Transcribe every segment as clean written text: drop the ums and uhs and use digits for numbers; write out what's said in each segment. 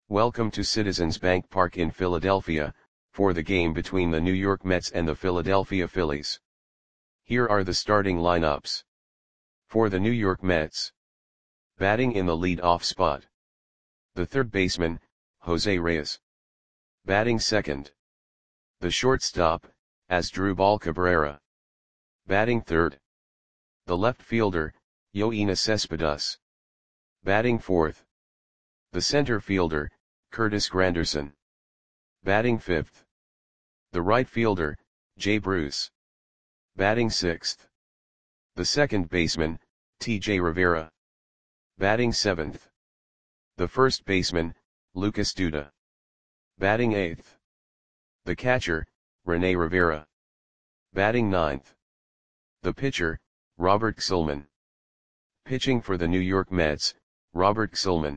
Welcome to Citizens Bank Park in Philadelphia, for the game between the New York Mets and the Philadelphia Phillies. Here are the starting lineups. For the New York Mets. Batting in the lead-off spot. The third baseman, Jose Reyes. Batting second. The shortstop, Asdrubal Cabrera. Batting third. The left fielder, Yoenis Cespedes. Batting fourth. The center fielder, Curtis Granderson. Batting fifth. The right fielder, Jay Bruce. Batting sixth. The second baseman, T.J. Rivera. Batting seventh. The first baseman, Lucas Duda. Batting eighth. The catcher, Rene Rivera. Batting ninth. The pitcher, Robert Gsellman. Pitching for the New York Mets, Robert Gsellman.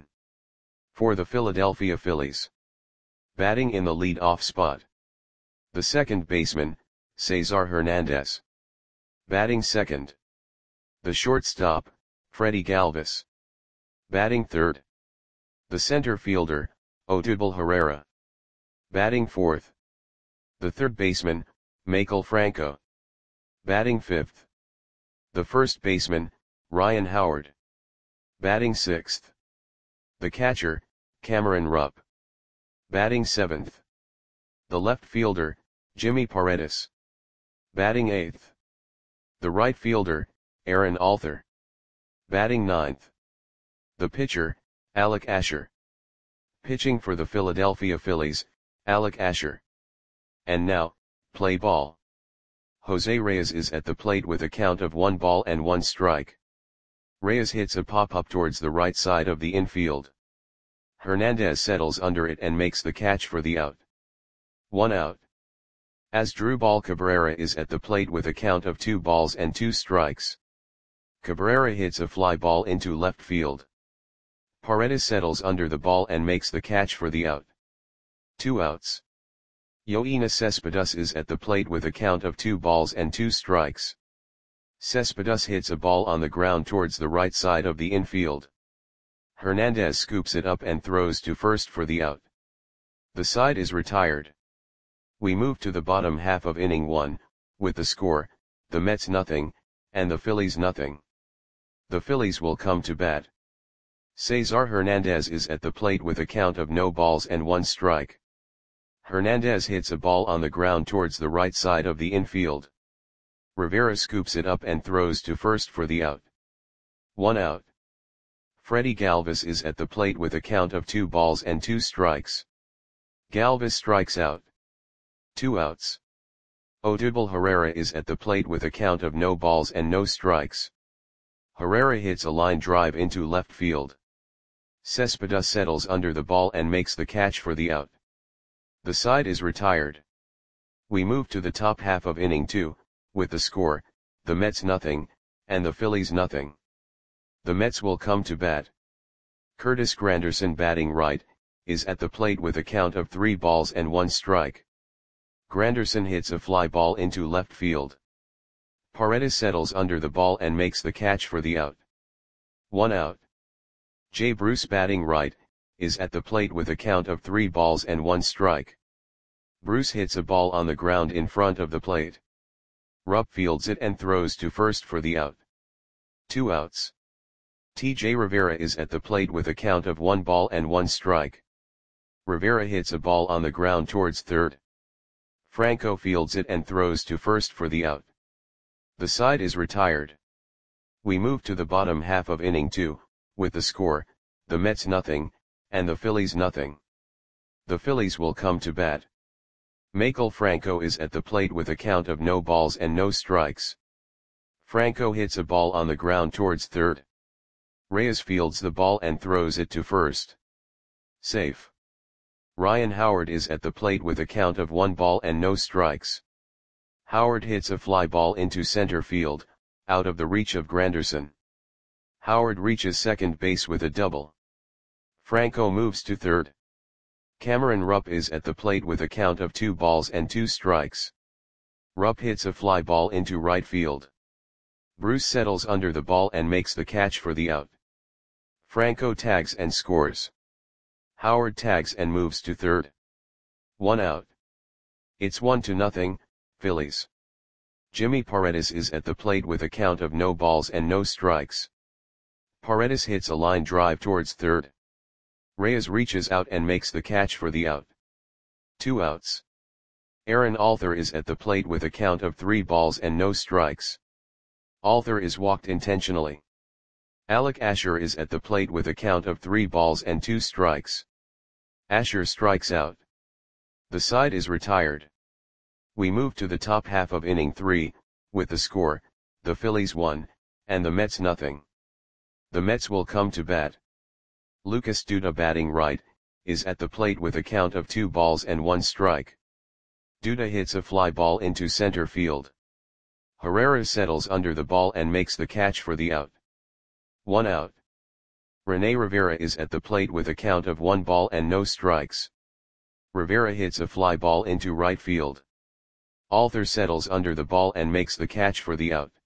For the Philadelphia Phillies. Batting in the lead-off spot. The second baseman, Cesar Hernandez. Batting second. The shortstop, Freddie Galvis. Batting third. The center fielder, Odubel Herrera. Batting fourth. The third baseman, Maikel Franco. Batting fifth. The first baseman, Ryan Howard. Batting sixth. The catcher, Cameron Rupp. Batting seventh. The left fielder, Jimmy Paredes. Batting eighth. The right fielder, Aaron Alther. Batting ninth. The pitcher, Alec Asher. Pitching for the Philadelphia Phillies, Alec Asher. And now, play ball. Jose Reyes is at the plate with a count of 1 ball and 1 strike. Reyes hits a pop-up towards the right side of the infield. Hernandez settles under it and makes the catch for the out. 1 out. Asdrubal Cabrera is at the plate with a count of 2 balls and 2 strikes. Cabrera hits a fly ball into left field. Paredes settles under the ball and makes the catch for the out. 2 outs. Yoenis Cespedes is at the plate with a count of 2 balls and 2 strikes. Cespedes hits a ball on the ground towards the right side of the infield. Hernandez scoops it up and throws to first for the out. The side is retired. We move to the bottom half of inning 1, with the score, the Mets nothing, and the Phillies nothing. The Phillies will come to bat. Cesar Hernandez is at the plate with a count of no balls and 1 strike. Hernandez hits a ball on the ground towards the right side of the infield. Rivera scoops it up and throws to first for the out. 1 out. Freddie Galvis is at the plate with a count of 2 balls and 2 strikes. Galvis strikes out. 2 outs. Odubel Herrera is at the plate with a count of no balls and no strikes. Herrera hits a line drive into left field. Cespedes settles under the ball and makes the catch for the out. The side is retired. We move to the top half of inning 2, with the score, the Mets nothing, and the Phillies nothing. The Mets will come to bat. Curtis Granderson batting right, is at the plate with a count of 3 balls and 1 strike. Granderson hits a fly ball into left field. Paredes settles under the ball and makes the catch for the out. 1 out. Jay Bruce batting right, is at the plate with a count of 3 balls and 1 strike. Bruce hits a ball on the ground in front of the plate. Rupp fields it and throws to first for the out. 2 outs. T.J. Rivera is at the plate with a count of 1 ball and 1 strike. Rivera hits a ball on the ground towards third. Franco fields it and throws to first for the out. The side is retired. We move to the bottom half of inning 2, with the score, the Mets nothing, and the Phillies nothing. The Phillies will come to bat. Maikel Franco is at the plate with a count of no balls and no strikes. Franco hits a ball on the ground towards third. Reyes fields the ball and throws it to first. Safe. Ryan Howard is at the plate with a count of 1 ball and no strikes. Howard hits a fly ball into center field, out of the reach of Granderson. Howard reaches second base with a double. Franco moves to third. Cameron Rupp is at the plate with a count of 2 balls and 2 strikes. Rupp hits a fly ball into right field. Bruce settles under the ball and makes the catch for the out. Franco tags and scores. Howard tags and moves to third. 1 out. It's 1-0, Phillies. Jimmy Paredes is at the plate with a count of no balls and no strikes. Paredes hits a line drive towards third. Reyes reaches out and makes the catch for the out. 2 outs. Aaron Alther is at the plate with a count of 3 balls and no strikes. Alther is walked intentionally. Alec Asher is at the plate with a count of 3 balls and 2 strikes. Asher strikes out. The side is retired. We move to the top half of inning 3, with the score, the Phillies 1, and the Mets nothing. The Mets will come to bat. Lucas Duda, batting right, is at the plate with a count of 2 balls and 1 strike. Duda hits a fly ball into center field. Herrera settles under the ball and makes the catch for the out. 1 out. Rene Rivera is at the plate with a count of 1 ball and no strikes. Rivera hits a fly ball into right field. Alther settles under the ball and makes the catch for the out.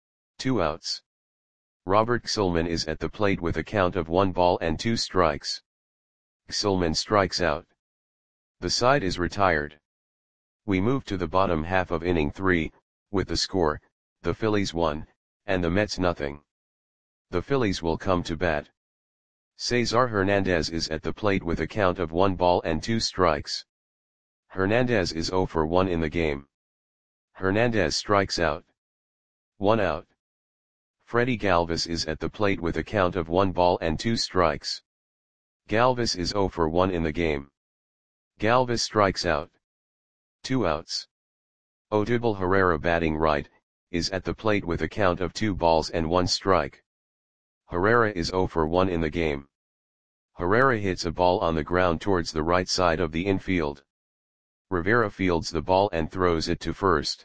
2 outs. Robert Gsellman is at the plate with a count of 1 ball and 2 strikes. Gsellman strikes out. The side is retired. We move to the bottom half of inning 3, with the score, the Phillies 1, and the Mets nothing. The Phillies will come to bat. Cesar Hernandez is at the plate with a count of 1 ball and 2 strikes. Hernandez is 0 for 1 in the game. Hernandez strikes out. 1 out. Freddie Galvis is at the plate with a count of 1 ball and 2 strikes. Galvis is 0 for 1 in the game. Galvis strikes out. 2 outs. Odubel Herrera, batting right, is at the plate with a count of 2 balls and 1 strike. Herrera is 0 for 1 in the game. Herrera hits a ball on the ground towards the right side of the infield. Rivera fields the ball and throws it to first.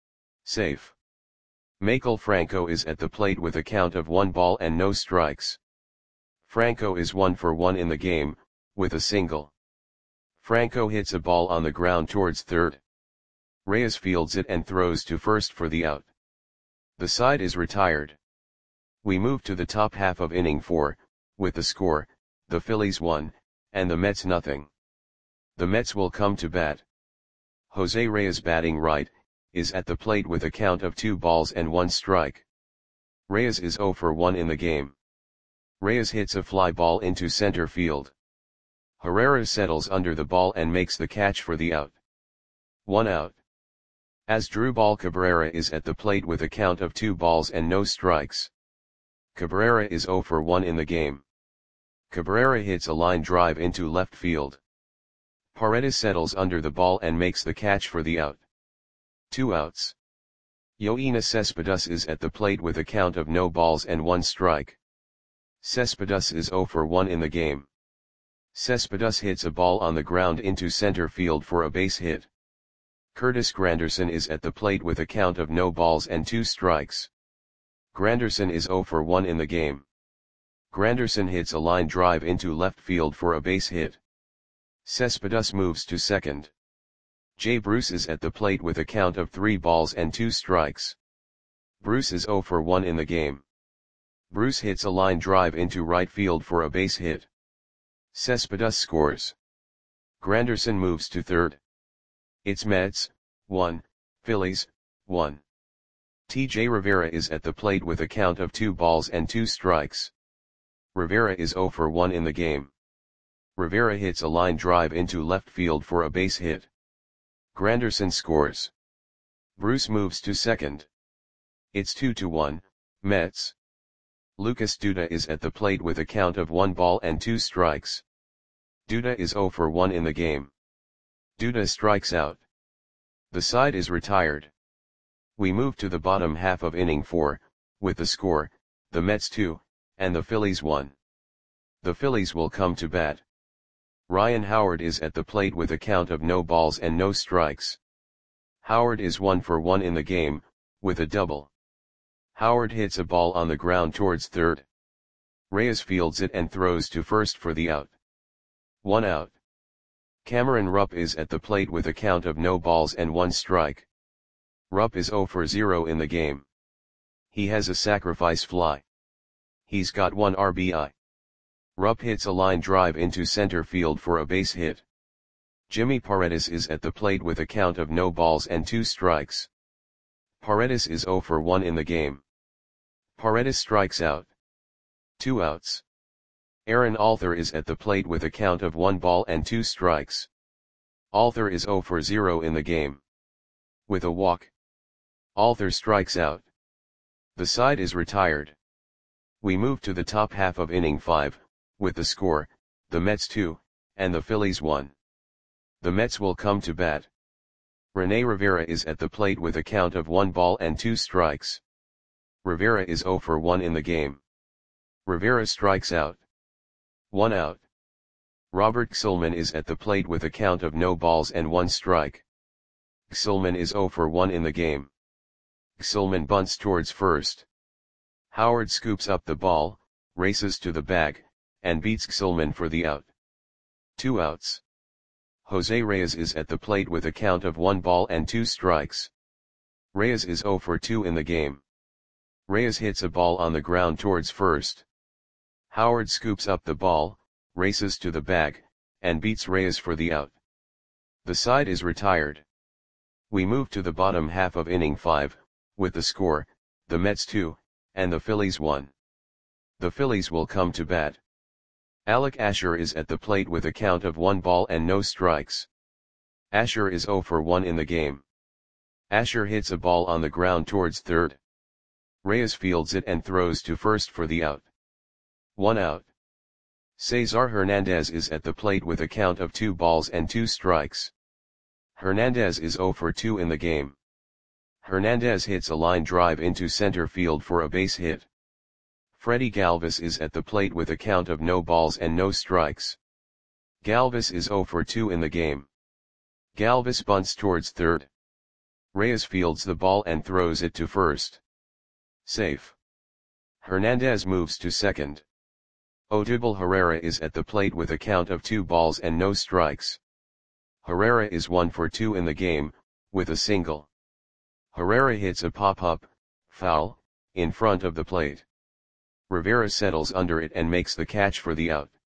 Safe. Maikel Franco is at the plate with a count of 1 ball and no strikes. Franco is 1 for 1 in the game, with a single. Franco hits a ball on the ground towards third. Reyes fields it and throws to first for the out. The side is retired. We move to the top half of inning 4, with the score, the Phillies 1, and the Mets nothing. The Mets will come to bat. Jose Reyes, batting right, is at the plate with a count of 2 balls and 1 strike. Reyes is 0 for 1 in the game. Reyes hits a fly ball into center field. Herrera settles under the ball and makes the catch for the out. 1 out. Asdrubal Cabrera is at the plate with a count of 2 balls and no strikes. Cabrera is 0 for 1 in the game. Cabrera hits a line drive into left field. Paredes settles under the ball and makes the catch for the out. 2 outs. Yoenis Cespedes is at the plate with a count of no balls and 1 strike. Cespedes is 0 for 1 in the game. Cespedes hits a ball on the ground into center field for a base hit. Curtis Granderson is at the plate with a count of no balls and 2 strikes. Granderson is 0 for 1 in the game. Granderson hits a line drive into left field for a base hit. Cespedes moves to second. Jay Bruce is at the plate with a count of 3 balls and 2 strikes. Bruce is 0 for 1 in the game. Bruce hits a line drive into right field for a base hit. Cespedes scores. Granderson moves to third. It's Mets 1, Phillies 1. TJ Rivera is at the plate with a count of 2 balls and 2 strikes. Rivera is 0 for 1 in the game. Rivera hits a line drive into left field for a base hit. Granderson scores. Bruce moves to second. It's 2-1, Mets. Lucas Duda is at the plate with a count of 1 ball and 2 strikes. Duda is 0 for 1 in the game. Duda strikes out. The side is retired. We move to the bottom half of inning 4, with the score, the Mets 2, and the Phillies 1. The Phillies will come to bat. Ryan Howard is at the plate with a count of no balls and no strikes. Howard is 1 for 1 in the game, with a double. Howard hits a ball on the ground towards third. Reyes fields it and throws to first for the out. 1 out. Cameron Rupp is at the plate with a count of no balls and 1 strike. Rupp is 0 for 0 in the game. He has a sacrifice fly. He's got 1 RBI. Rupp hits a line drive into center field for a base hit. Jimmy Paredes is at the plate with a count of no balls and 2 strikes. Paredes is 0 for 1 in the game. Paredes strikes out. 2 outs. Aaron Alther is at the plate with a count of 1 ball and 2 strikes. Alther is 0 for 0 in the game. With a walk, Alther strikes out. The side is retired. We move to the top half of inning 5, with the score, the Mets 2, and the Phillies 1. The Mets will come to bat. Rene Rivera is at the plate with a count of 1 ball and 2 strikes. Rivera is 0 for 1 in the game. Rivera strikes out. 1 out. Robert Gsellman is at the plate with a count of no balls and 1 strike. Gsellman is 0 for 1 in the game. Gsellman bunts towards first. Howard scoops up the ball, races to the bag, and beats Gsellman for the out. 2 outs. Jose Reyes is at the plate with a count of 1 ball and 2 strikes. Reyes is 0 for 2 in the game. Reyes hits a ball on the ground towards first. Howard scoops up the ball, races to the bag, and beats Reyes for the out. The side is retired. We move to the bottom half of inning 5, with the score, the Mets 2, and the Phillies 1. The Phillies will come to bat. Alec Asher is at the plate with a count of 1 ball and no strikes. Asher is 0 for 1 in the game. Asher hits a ball on the ground towards third. Reyes fields it and throws to first for the out. 1 out. Cesar Hernandez is at the plate with a count of 2 balls and 2 strikes. Hernandez is 0 for 2 in the game. Hernandez hits a line drive into center field for a base hit. Freddie Galvis is at the plate with a count of no balls and no strikes. Galvis is 0 for 2 in the game. Galvis bunts towards third. Reyes fields the ball and throws it to first. Safe. Hernandez moves to second. Odubel Herrera is at the plate with a count of 2 balls and no strikes. Herrera is 1 for 2 in the game, with a single. Herrera hits a pop-up, foul, in front of the plate. Rivera settles under it and makes the catch for the out.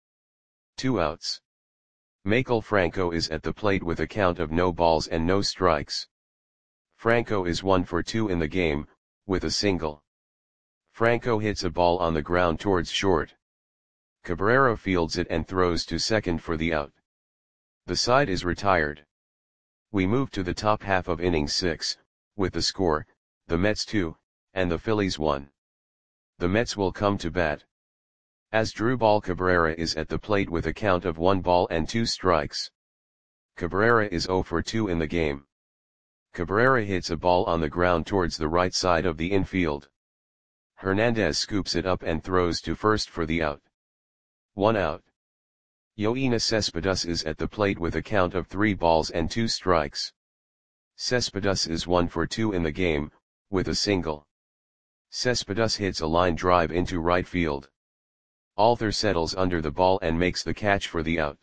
2 outs. Maikel Franco is at the plate with a count of no balls and no strikes. Franco is 1 for 2 in the game, with a single. Franco hits a ball on the ground towards short. Cabrera fields it and throws to second for the out. The side is retired. We move to the top half of inning 6, with the score, the Mets 2, and the Phillies 1. The Mets will come to bat. Asdrubal Cabrera is at the plate with a count of 1 ball and 2 strikes. Cabrera is 0 for 2 in the game. Cabrera hits a ball on the ground towards the right side of the infield. Hernandez scoops it up and throws to first for the out. 1 out. Yoenis Cespedes is at the plate with a count of 3 balls and 2 strikes. Cespedes is 1 for 2 in the game, with a single. Cespedes hits a line drive into right field. Alther settles under the ball and makes the catch for the out.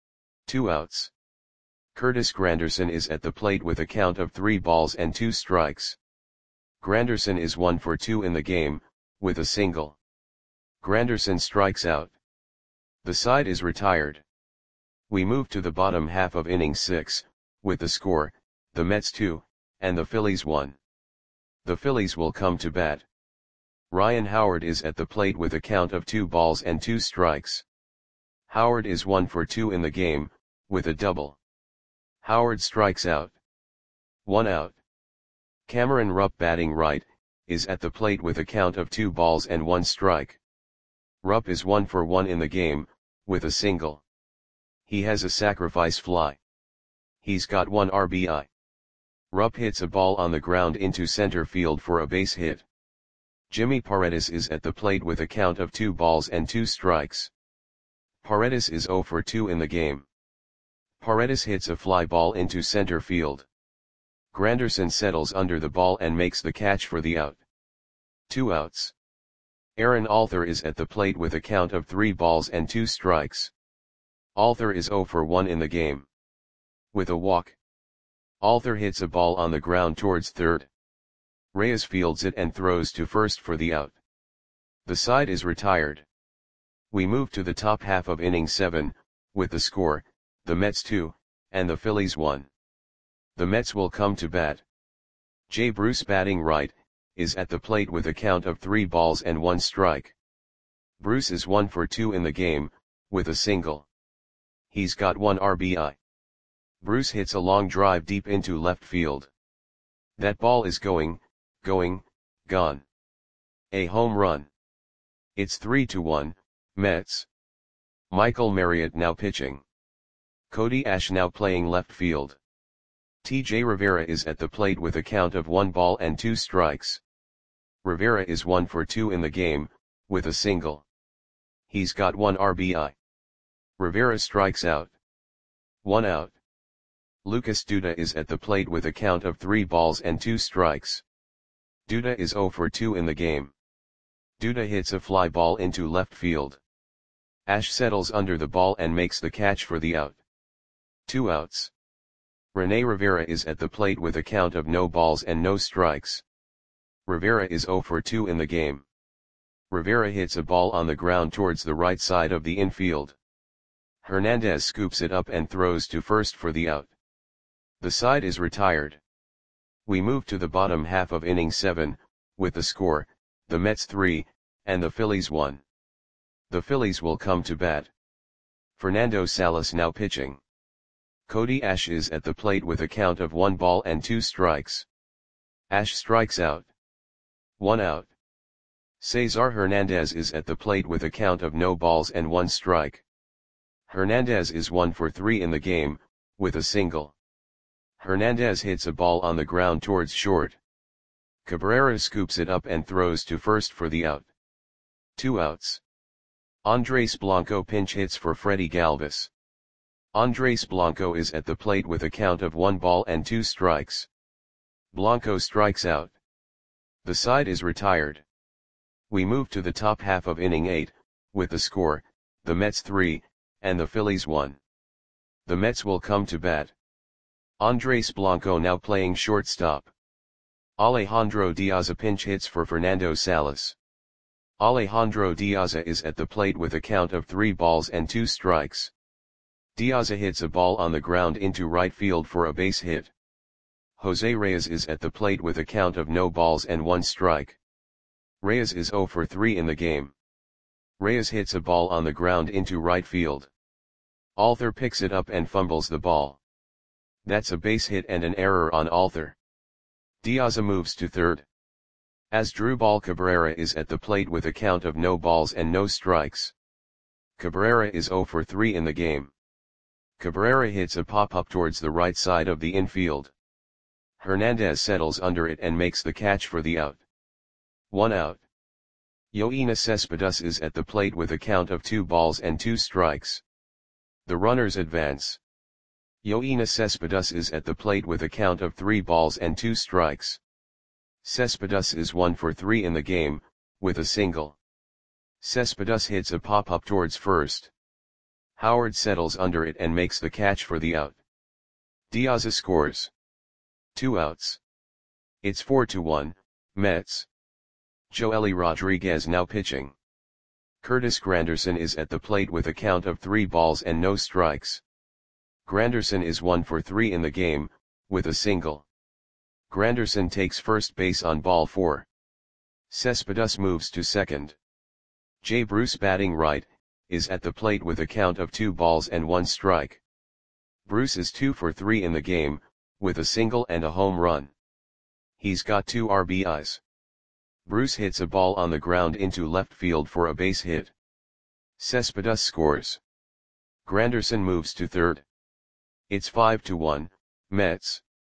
2 outs. Curtis Granderson is at the plate with a count of 3 balls and 2 strikes. Granderson is 1 for 2 in the game, with a single. Granderson strikes out. The side is retired. We move to the bottom half of inning 6, with the score, the Mets 2, and the Phillies 1. The Phillies will come to bat. Ryan Howard is at the plate with a count of 2 balls and 2 strikes. Howard is 1 for 2 in the game, with a double. Howard strikes out. 1 out. Cameron Rupp, batting right, is at the plate with a count of 2 balls and 1 strike. Rupp is 1 for 1 in the game, with a single. He has a sacrifice fly. He's got 1 RBI. Rupp hits a ball on the ground into center field for a base hit. Jimmy Paredes is at the plate with a count of 2 balls and 2 strikes. Paredes is 0 for 2 in the game. Paredes hits a fly ball into center field. Granderson settles under the ball and makes the catch for the out. 2 outs. Aaron Alther is at the plate with a count of 3 balls and 2 strikes. Alther is 0 for 1 in the game. With a walk, Alther hits a ball on the ground towards third. Reyes fields it and throws to first for the out. The side is retired. We move to the top half of inning 7, with the score, the Mets 2, and the Phillies 1. The Mets will come to bat. Jay Bruce, batting right, is at the plate with a count of 3 balls and 1 strike. Bruce is 1 for 2 in the game, with a single. He's got 1 RBI. Bruce hits a long drive deep into left field. That ball is going, gone. A home run. It's 3-1, Mets. Michael Marriott now pitching. Cody Ash now playing left field. TJ Rivera is at the plate with a count of 1 ball and 2 strikes. Rivera is 1 for 2 in the game, with a single. He's got 1 RBI. Rivera strikes out. 1 out. Lucas Duda is at the plate with a count of 3 balls and 2 strikes. Duda is 0 for 2 in the game. Duda hits a fly ball into left field. Ash settles under the ball and makes the catch for the out. 2 outs. Rene Rivera is at the plate with a count of no balls and no strikes. Rivera is 0 for 2 in the game. Rivera hits a ball on the ground towards the right side of the infield. Hernandez scoops it up and throws to first for the out. The side is retired. We move to the bottom half of inning 7, with the score, the Mets 3, and the Phillies 1. The Phillies will come to bat. Fernando Salas now pitching. Cody Ash is at the plate with a count of 1 ball and 2 strikes. Ash strikes out. 1 out. Cesar Hernandez is at the plate with a count of no balls and 1 strike. Hernandez is 1 for 3 in the game, with a single. Hernandez hits a ball on the ground towards short. Cabrera scoops it up and throws to first for the out. 2 outs. Andres Blanco pinch hits for Freddie Galvis. Andres Blanco is at the plate with a count of 1 ball and 2 strikes. Blanco strikes out. The side is retired. We move to the top half of inning 8, with the score, the Mets 3, and the Phillies 1. The Mets will come to bat. Andres Blanco now playing shortstop. Alejandro Diaz pinch hits for Fernando Salas. Alejandro Diaz is at the plate with a count of 3 balls and 2 strikes. Diaz hits a ball on the ground into right field for a base hit. Jose Reyes is at the plate with a count of no balls and 1 strike. Reyes is 0 for 3 in the game. Reyes hits a ball on the ground into right field. Althor picks it up and fumbles the ball. That's a base hit and an error on Althor. Diaz moves to third. Asdrubal Cabrera is at the plate with a count of no balls and no strikes. Cabrera is 0 for 3 in the game. Cabrera hits a pop-up towards the right side of the infield. Hernandez settles under it and makes the catch for the out. 1 out. Yoenis Cespedes is at the plate with a count of 2 balls and 2 strikes. The runners advance. Yoenis Cespedes is at the plate with a count of 3 balls and 2 strikes. Cespedes is 1 for 3 in the game, with a single. Cespedes hits a pop-up towards first. Howard settles under it and makes the catch for the out. Diaz scores. 2 outs. It's 4-1, Mets. Joely Rodriguez now pitching. Curtis Granderson is at the plate with a count of 3 balls and no strikes. Granderson is 1 for 3 in the game, with a single. Granderson takes first base on ball 4. Cespedes moves to second. Jay Bruce, batting right, is at the plate with a count of 2 balls and 1 strike. Bruce is 2 for 3 in the game, with a single and a home run. He's got 2 RBIs. Bruce hits a ball on the ground into left field for a base hit. Cespedes scores. Granderson moves to third. It's 5-1, Mets.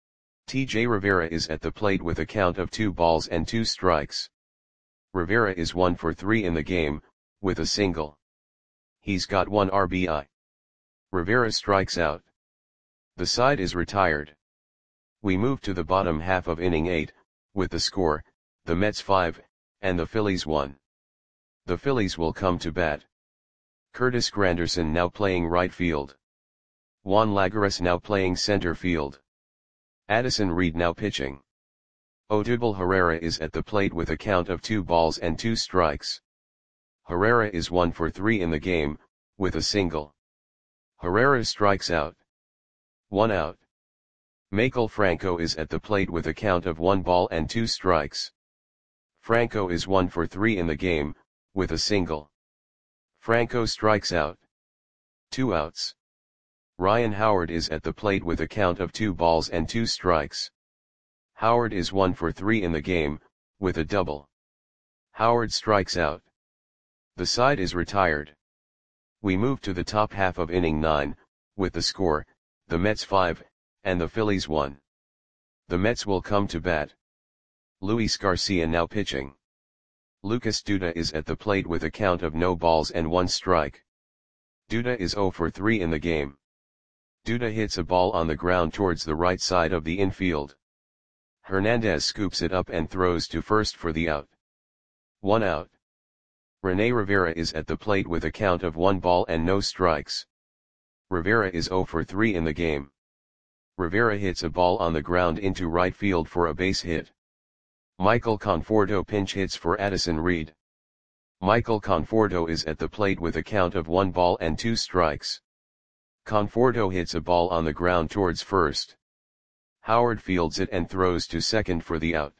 TJ Rivera is at the plate with a count of 2 balls and 2 strikes. Rivera is 1 for 3 in the game, with a single. He's got 1 RBI. Rivera strikes out. The side is retired. We move to the bottom half of inning 8, with the score, the Mets 5, and the Phillies 1. The Phillies will come to bat. Curtis Granderson now playing right field. Juan Lagares now playing center field. Addison Reed now pitching. Odubel Herrera is at the plate with a count of 2 balls and 2 strikes. Herrera is 1 for 3 in the game, with a single. Herrera strikes out. 1 out. Maikel Franco is at the plate with a count of 1 ball and 2 strikes. Franco is 1 for 3 in the game, with a single. Franco strikes out. 2 outs. Ryan Howard is at the plate with a count of 2 balls and 2 strikes. Howard is 1 for 3 in the game, with a double. Howard strikes out. The side is retired. We move to the top half of inning 9, with the score, the Mets 5, and the Phillies 1. The Mets will come to bat. Luis Garcia now pitching. Lucas Duda is at the plate with a count of no balls and 1 strike. Duda is 0 for 3 in the game. Duda hits a ball on the ground towards the right side of the infield. Hernandez scoops it up and throws to first for the out. 1 out. Rene Rivera is at the plate with a count of 1 ball and no strikes. Rivera is 0 for 3 in the game. Rivera hits a ball on the ground into right field for a base hit. Michael Conforto pinch hits for Addison Reed. Michael Conforto is at the plate with a count of 1 ball and 2 strikes. Conforto hits a ball on the ground towards first. Howard fields it and throws to second for the out.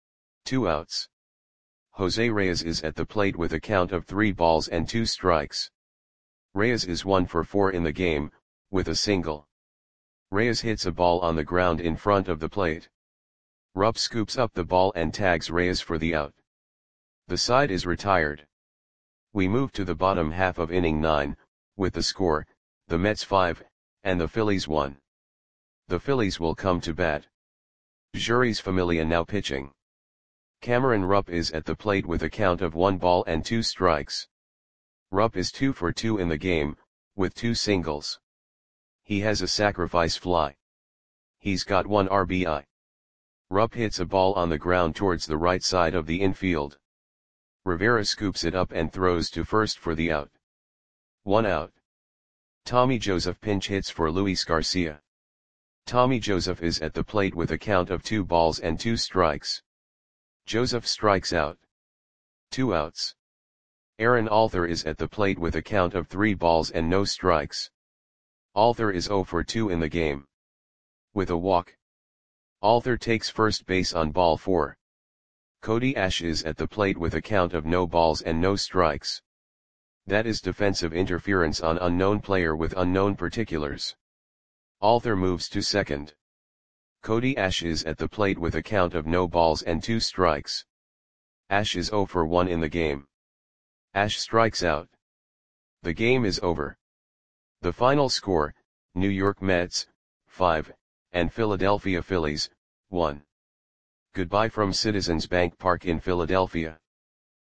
2 outs. Jose Reyes is at the plate with a count of 3 balls and 2 strikes. Reyes is 1 for 4 in the game, with a single. Reyes hits a ball on the ground in front of the plate. Rupp scoops up the ball and tags Reyes for the out. The side is retired. We move to the bottom half of inning 9, with the score, the Mets 5, and the Phillies 1. The Phillies will come to bat. Jeurys Familia now pitching. Cameron Rupp is at the plate with a count of 1 ball and 2 strikes. Rupp is 2 for 2 in the game, with 2 singles. He has a sacrifice fly. He's got 1 RBI. Rupp hits a ball on the ground towards the right side of the infield. Rivera scoops it up and throws to first for the out. 1 out. Tommy Joseph pinch hits for Luis Garcia. Tommy Joseph is at the plate with a count of 2 balls and 2 strikes. Joseph strikes out. 2 outs. Aaron Alther is at the plate with a count of 3 balls and no strikes. Alther is 0 for 2 in the game. With a walk. Alther takes first base on ball 4. Cody Ash is at the plate with a count of no balls and no strikes. That is defensive interference on unknown player with unknown particulars. Alther moves to second. Cody Ash is at the plate with a count of no balls and 2 strikes. Ash is 0 for 1 in the game. Ash strikes out. The game is over. The final score, New York Mets, 5, and Philadelphia Phillies, 1. Goodbye from Citizens Bank Park in Philadelphia.